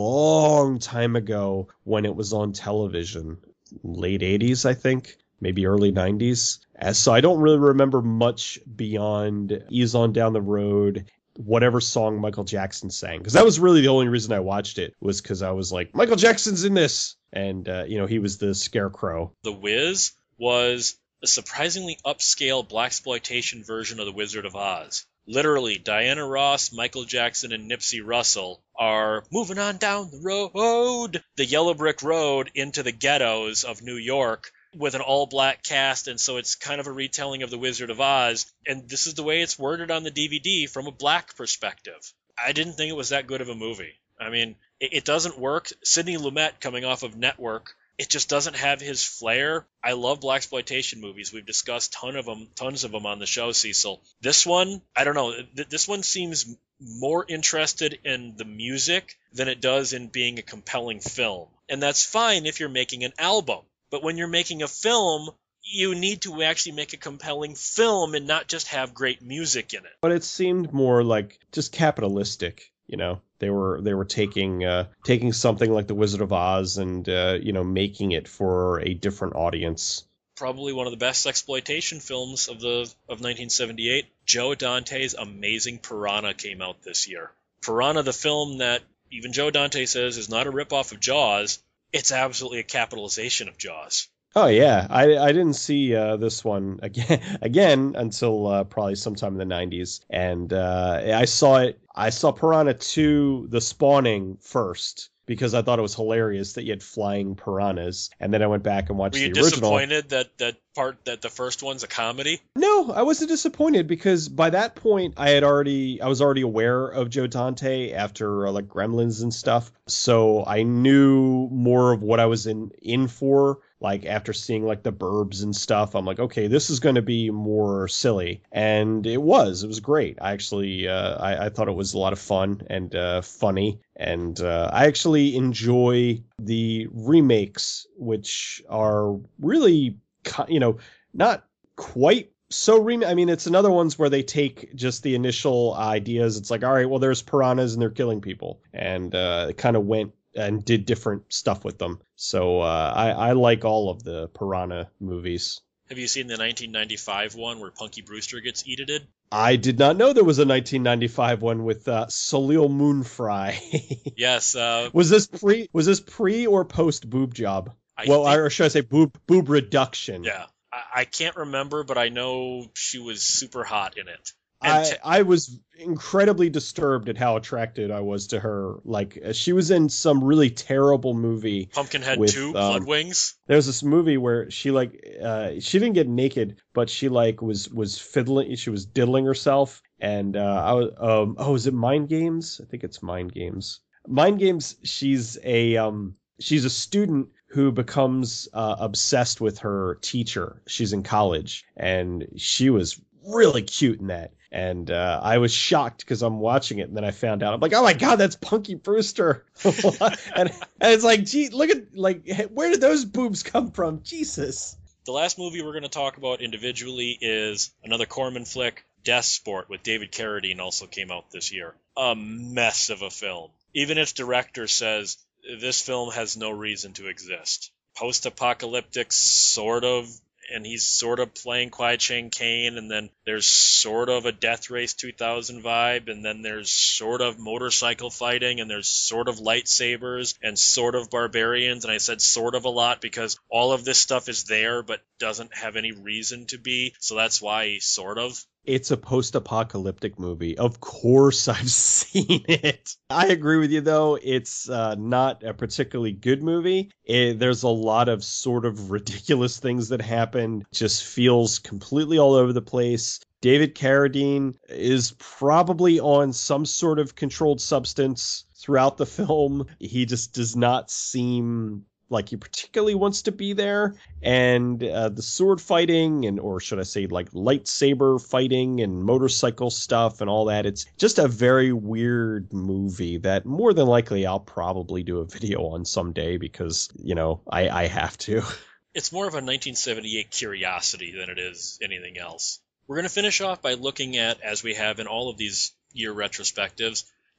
long time ago when it was on television, late eighties, I think, maybe early nineties. As so I don't really remember much beyond Ease on Down the Road, whatever song Michael Jackson sang, because that was really the only reason I watched it, was because I was like, Michael Jackson's in this, and uh, you know, he was the Scarecrow. The Wiz was a surprisingly upscale blaxploitation version of The Wizard of Oz. Literally, Diana Ross, Michael Jackson, and Nipsey Russell are moving on down the road, the yellow brick road, into the ghettos of New York with an all-black cast, and so it's kind of a retelling of The Wizard of Oz, and this is the way it's worded on the D V D from a black perspective. I didn't think it was that good of a movie. I mean, it, it doesn't work. Sidney Lumet, coming off of Network, it just doesn't have his flair. I love blaxploitation movies. We've discussed ton of them, tons of them on the show, Cecil. This one, I don't know. Th- this one seems more interested in the music than it does in being a compelling film. And that's fine if you're making an album. But when you're making a film, you need to actually make a compelling film and not just have great music in it. But it seemed more like just capitalistic, you know. They were they were taking uh, taking something like The Wizard of Oz and uh, you know, making it for a different audience. Probably one of the best exploitation films of the of nineteen seventy-eight. Joe Dante's amazing Piranha came out this year. Piranha, the film that even Joe Dante says is not a ripoff of Jaws, it's absolutely a capitalization of Jaws. Oh yeah, I, I didn't see uh, this one again again until uh, probably sometime in the nineties, and uh, I saw it. I saw Piranha two: The Spawning first, because I thought it was hilarious that you had flying piranhas, and then I went back and watched the original. Were you disappointed that that part that the first one's a comedy? No, I wasn't disappointed, because by that point I had already I was already aware of Joe Dante after uh, like Gremlins and stuff, so I knew more of what I was in in for. Like after seeing like The Burbs and stuff, I'm like, okay, this is going to be more silly, and it was. It was great. I actually, uh, I, I thought it was a lot of fun and uh, funny, and uh, I actually enjoy the remakes, which are really, you know, not quite so remake. I mean, it's another ones where they take just the initial ideas. It's like, all right, well, there's piranhas and they're killing people, and uh, it kind of went and did different stuff with them. So uh, I, I like all of the Piranha movies. Have you seen the nineteen ninety-five one where Punky Brewster gets edited? I did not know there was a nineteen ninety-five one with uh, Salil Moonfry. Yes. Uh, was this pre? Was this pre or post boob job? I well, think, or should I say boob boob reduction? Yeah, I, I can't remember, but I know she was super hot in it. I, t- I was incredibly disturbed at how attracted I was to her. Like, she was in some really terrible movie. Pumpkinhead with, two, um, Blood Wings. There's this movie where she, like, uh, she didn't get naked, but she, like, was, was fiddling, she was diddling herself. And, uh, I was, um, oh, is it Mind Games? I think it's Mind Games. Mind Games, she's a, um, she's a student who becomes uh, obsessed with her teacher. She's in college, and she was really cute in that. And uh, I was shocked because I'm watching it, and then I found out. I'm like, oh my god, that's Punky Brewster. and, and it's like, gee, look at, like, where did those boobs come from? Jesus. The last movie we're going to talk about individually is another Corman flick, Death Sport, with David Carradine, also came out this year. A mess of a film. Even its director says this film has no reason to exist. Post-apocalyptic, sort of, and he's sort of playing Kwai Chang Caine, and then there's sort of a Death Race two thousand vibe, and then there's sort of motorcycle fighting, and there's sort of lightsabers, and sort of barbarians, and I said sort of a lot because all of this stuff is there, but doesn't have any reason to be, so that's why sort of. It's a post-apocalyptic movie. Of course I've seen it. I agree with you, though. It's uh, not a particularly good movie. It, there's a lot of sort of ridiculous things that happen. It just feels completely all over the place. David Carradine is probably on some sort of controlled substance throughout the film. He just does not seem like he particularly wants to be there, and uh, the sword fighting, and or should I say like lightsaber fighting and motorcycle stuff and all that, it's just a very weird movie that more than likely I'll probably do a video on someday because, you know, I, I have to. It's more of a nineteen seventy-eight curiosity than it is anything else. We're going to finish off by looking at, as we have in all of these year retrospectives,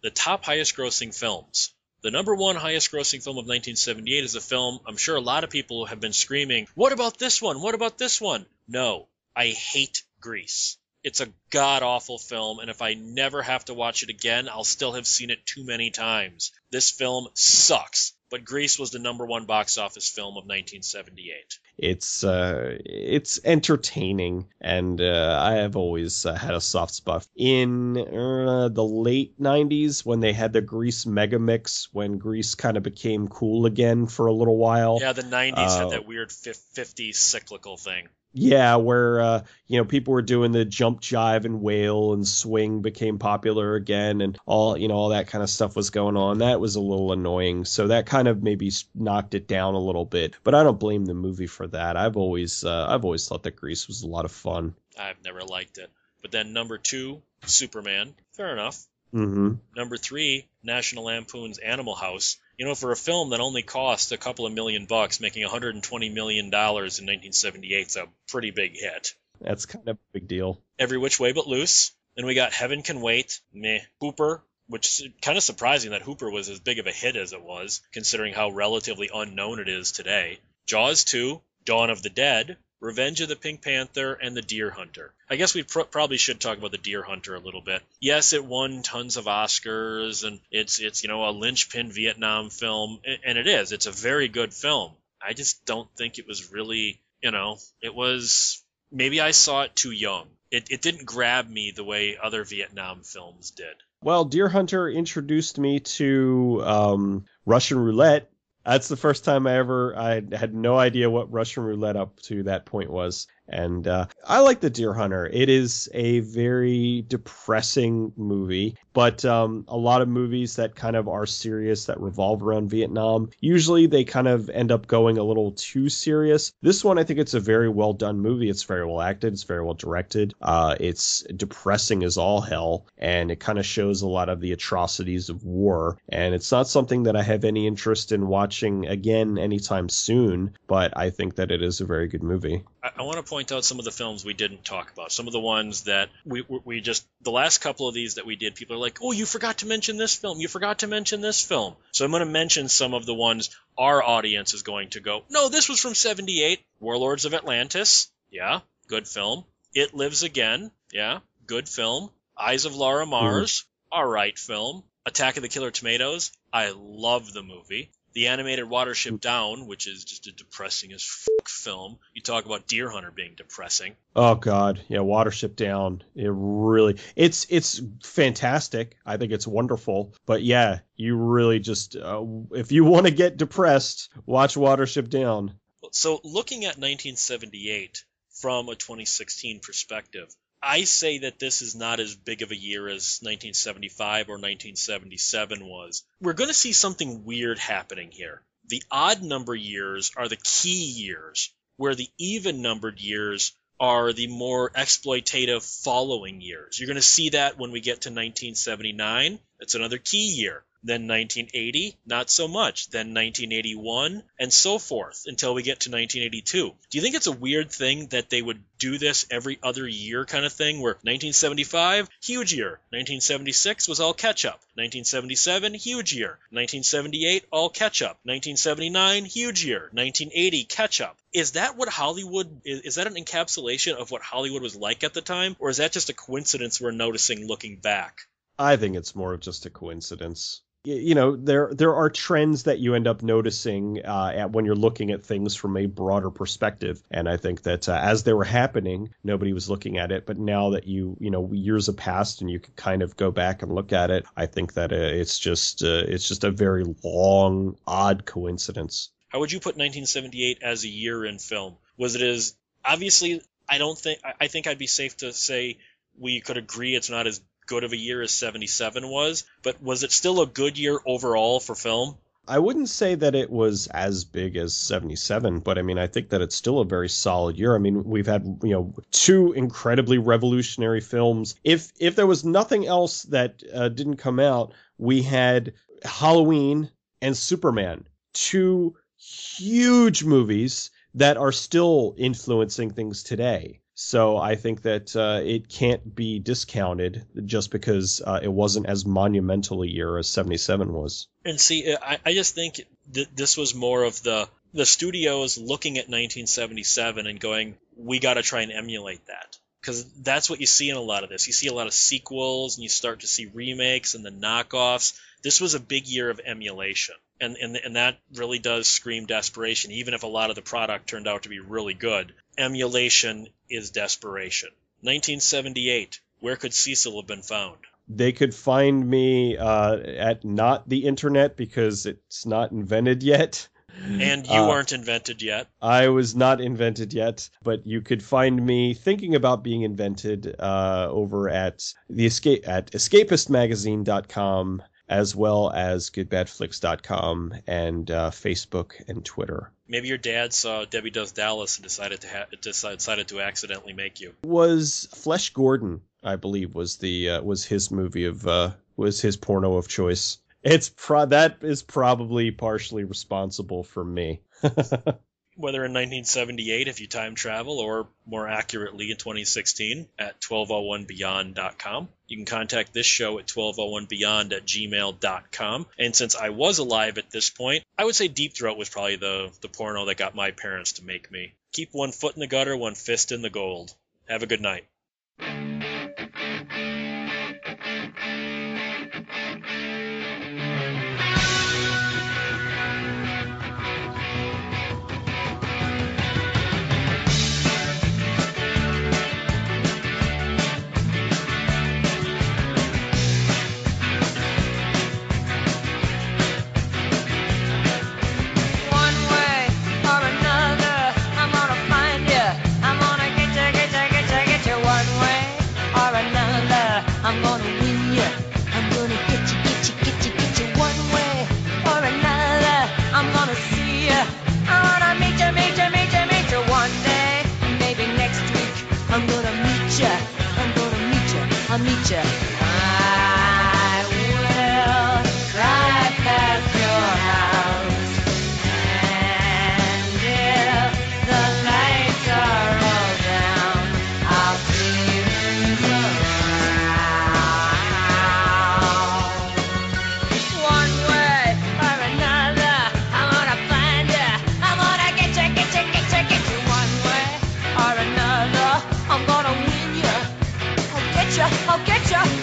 the top highest grossing films. The number one highest grossing film of nineteen seventy-eight is a film I'm sure a lot of people have been screaming, what about this one? What about this one? No, I hate Grease. It's a god-awful film, and if I never have to watch it again, I'll still have seen it too many times. This film sucks, but Grease was the number one box office film of nineteen seventy-eight. It's uh, it's entertaining, and uh, I have always uh, had a soft spot. In uh, the late nineties, when they had the Grease Megamix, when Grease kind of became cool again for a little while. Yeah, the nineties uh, had that weird fifties cyclical thing. Yeah, where, uh, you know, people were doing the jump, jive, and wail, and swing became popular again, and all, you know, all that kind of stuff was going on. That was a little annoying, so that kind of maybe knocked it down a little bit. But I don't blame the movie for that. I've always, uh, I've always thought that Grease was a lot of fun. I've never liked it. But then number two, Superman. Fair enough. Mm-hmm. Number three, National Lampoon's Animal House. You know, for a film that only cost a couple of million bucks, making one hundred twenty million dollars in nineteen seventy-eight is a pretty big hit. That's kind of a big deal. Every Which Way But Loose. Then we got Heaven Can Wait, meh. Hooper, which is kind of surprising that Hooper was as big of a hit as it was, considering how relatively unknown it is today. Jaws two, Dawn of the Dead, Revenge of the Pink Panther, and The Deer Hunter. I guess we pr- probably should talk about The Deer Hunter a little bit. Yes, it won tons of Oscars, and it's, it's you know, a linchpin Vietnam film, and it is. It's a very good film. I just don't think it was really, you know, it was, maybe I saw it too young. It, it didn't grab me the way other Vietnam films did. Well, Deer Hunter introduced me to um, Russian Roulette. That's the first time I ever, I had no idea what Russian Roulette up to that point was. And uh, I like The Deer Hunter. It is a very depressing movie, but um, a lot of movies that kind of are serious that revolve around Vietnam, usually they kind of end up going a little too serious. This one, I think it's a very well done movie. It's very well acted. It's very well directed. Uh, it's depressing as all hell, and it kind of shows a lot of the atrocities of war. And it's not something that I have any interest in watching again anytime soon, but I think that it is a very good movie. I, I want to point out some of the films we didn't talk about. Some of the ones that we we just, the last couple of these that we did, people are like, oh, you forgot to mention this film. You forgot to mention this film. So I'm going to mention some of the ones our audience is going to go, no, this was from seventy-eight. Warlords of Atlantis. Yeah, good film. It Lives Again. Yeah, good film. Eyes of Laura Mars. Mm. All right film. Attack of the Killer Tomatoes. I love the movie. The animated Watership Down, which is just a depressing as fuck film. You talk about Deer Hunter being depressing. Oh God, yeah, Watership Down. It really, it's it's fantastic. I think it's wonderful. But yeah, you really just, uh, if you want to get depressed, watch Watership Down. So looking at nineteen seventy-eight from a twenty sixteen perspective, I say that this is not as big of a year as nineteen seventy-five or nineteen seventy-seven was. We're going to see something weird happening here. The odd number years are the key years, where the even numbered years are the more exploitative following years. You're going to see that when we get to nineteen seventy-nine. That's another key year. Then nineteen eighty, not so much. Then nineteen eighty-one, and so forth, until we get to nineteen eighty-two. Do you think it's a weird thing that they would do this every other year kind of thing, where nineteen seventy-five, huge year. nineteen seventy-six was all catch-up. nineteen seventy-seven, huge year. nineteen seventy-eight, all catch-up. nineteen seventy-nine, huge year. nineteen eighty, catch-up. Is that what Hollywood, is, is that an encapsulation of what Hollywood was like at the time, or is that just a coincidence we're noticing looking back? I think it's more of just a coincidence. You know, there there are trends that you end up noticing uh, at when you're looking at things from a broader perspective. And I think that uh, as they were happening, nobody was looking at it. But now that you, you know, years have passed and you can kind of go back and look at it, I think that uh, it's just uh, it's just a very long, odd coincidence. How would you put nineteen seventy-eight as a year in film? Was it as, obviously, I don't think, I think I'd be safe to say we could agree it's not as good of a year as seventy-seven was, but was it still a good year overall for film? I wouldn't say that it was as big as seventy-seven, but I mean, I think that it's still a very solid year. I mean, we've had, you know, two incredibly revolutionary films. If if there was nothing else that uh, didn't come out, we had Halloween and Superman, two huge movies that are still influencing things today. So I think that uh, it can't be discounted just because uh, it wasn't as monumental a year as seventy-seven was. And see, I, I just think that this was more of the the studios looking at nineteen seventy-seven and going, we got to try and emulate that. Because that's what you see in a lot of this. You see a lot of sequels, and you start to see remakes and the knockoffs. This was a big year of emulation. And, and and that really does scream desperation, even if a lot of the product turned out to be really good. Emulation is desperation. nineteen seventy-eight, where could Cecil have been found? They could find me uh, at not the internet because it's not invented yet. And you uh, weren't invented yet. I was not invented yet, but you could find me thinking about being invented uh, over at the escape at escapist magazine dot com, as well as good bad flicks dot com and uh, Facebook and Twitter. Maybe your dad saw Debbie Does Dallas and decided to ha- decided to accidentally make you. Was Flesh Gordon, I believe, was the uh, was his movie of uh, was his porno of choice. It's pro- that is probably partially responsible for me. Whether in nineteen seventy-eight, if you time travel, or more accurately in twenty sixteen at twelve oh one beyond dot com. You can contact this show at twelve oh one beyond at gmail dot com. And since I was alive at this point, I would say Deep Throat was probably the, the porno that got my parents to make me. Keep one foot in the gutter, one fist in the gold. Have a good night. I'll meet you. I will drive past your house, and if the lights are all down, I'll see you around. One way or another, I'm gonna find you. I'm gonna get you, get you, get you, get you. One way or another, I'm gonna win you. I'll get you, I'll get you.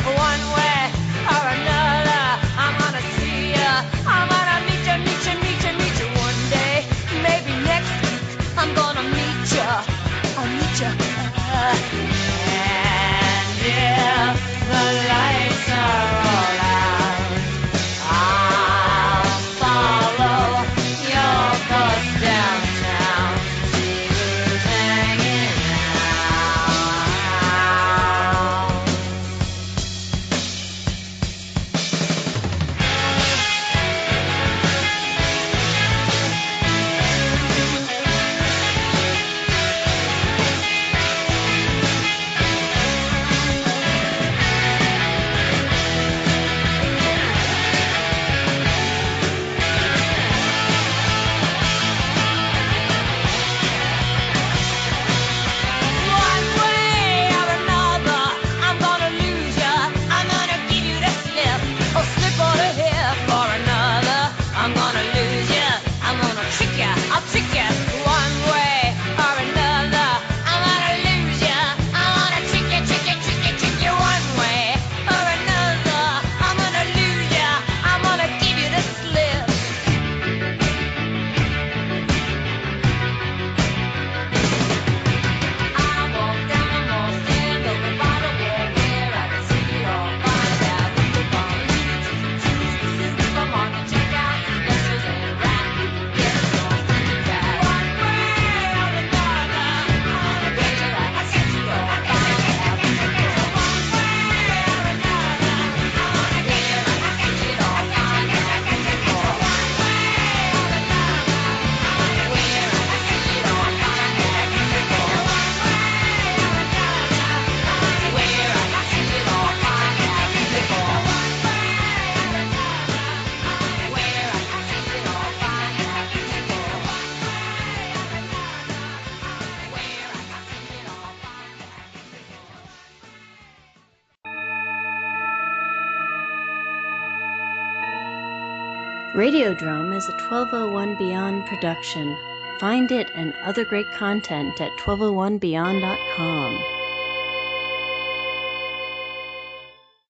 Radiodrome is a twelve oh one Beyond production. Find it and other great content at twelve oh one beyond dot com.